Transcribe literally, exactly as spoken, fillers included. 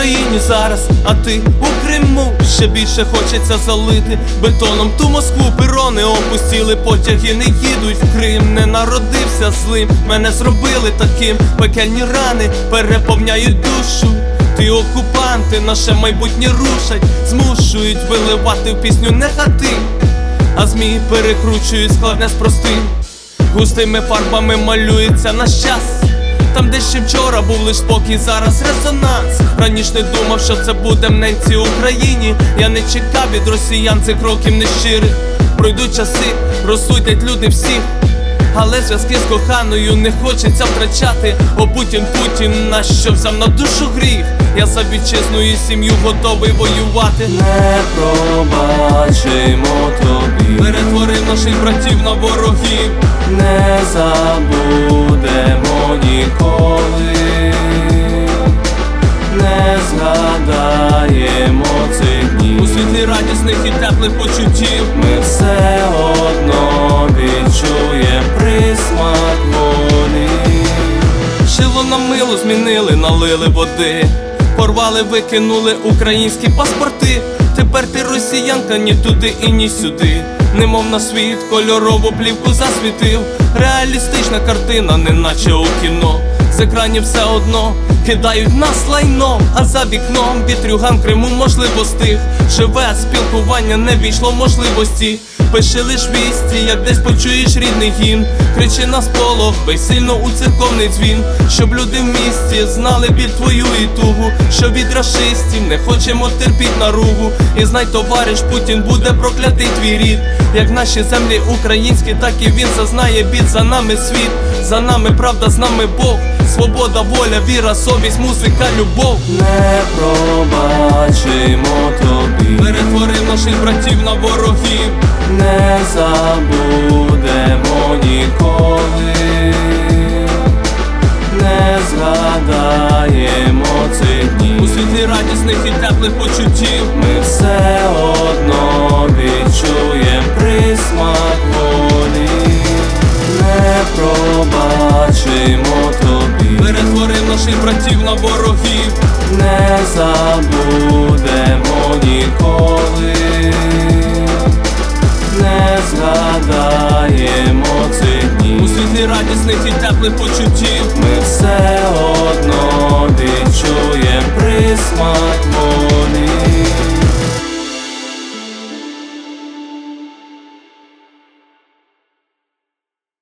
Україні зараз, а ти у Криму. Ще більше хочеться залити бетоном ту Москву. Перони опустіли, потяги не їдуть в Крим. Не народився злим, мене зробили таким. Пекельні рани переповняють душу. Ти окупанти, наше майбутнє рушать, змушують виливати в пісню не хати, а змі перекручують складне з простим. Густими фарбами малюється наш час. Там, де ще вчора був лиш спокій, зараз резонанс. Раніше не думав, що це буде в ненці Україні. Я не чекав від росіян цих кроків нещирих. Пройдуть часи, розсудять люди всіх, але зв'язки з коханою не хочеться втрачати. О Путін, Путін, нащо взяв на душу гріх? Я за вітчизну і сім'ю готовий воювати. Не пробачимо тобі, перетворив наших братів на ворогів. не забудемо ніколи, не згадаємо цих днів. У світлі радісних і теплих почуттів ми все одно відчуєм присмак волі. шило на мило змінили, налили води, порвали, викинули українські паспорти. Тепер ти росіянка, ні туди і ні сюди. Немов на світ кольорову плівку засвітив. Реалістична картина, неначе у кіно. З екранів все одно кидають нас лайном, а за вікном вітрюган в Криму можливо стих. Живе спілкування не війшло можливості. Пиши лиш вісті, як десь почуєш рідний гімн. Кричи на сполох, бий сильно у церковний дзвін, щоб люди в місті знали біль твою і тугу, що від рашистів не хочемо терпіть наругу. І знай, товариш, Путін буде проклятий твій рід. Як наші землі українські, так і він зазнає бід. За нами світ, за нами правда, з нами Бог. Свобода, воля, віра, совість, музика, любов. Не пробачимо тобі, перетворив наших братів на ворогів. не забудемо ніколи, не згадаємо цих днів. У світлі радісних і теплих почуттів ми все одно відчуєм присмак волі. Не пробачимо тобі, перетворив наших братів на ворогів. не забудемо ніколи, не згадаємо цих днів. У світлі радісних і теплих почуттів ми все одно відчуєм присмак